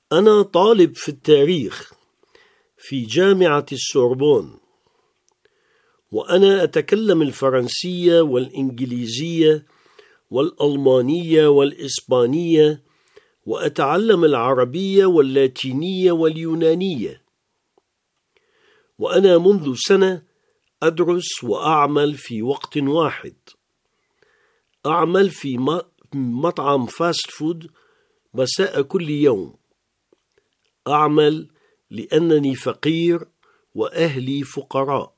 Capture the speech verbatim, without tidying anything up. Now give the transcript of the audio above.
أنا طالب في التاريخ في جامعة السوربون، وأنا أتكلم الفرنسية والإنجليزية والألمانية والإسبانية، وأتعلم العربية واللاتينية واليونانية. وأنا منذ سنة أدرس وأعمل في وقت واحد. أعمل في مطعم فاست فود مساء كل يوم. أعمل لأنني فقير وأهلي فقراء.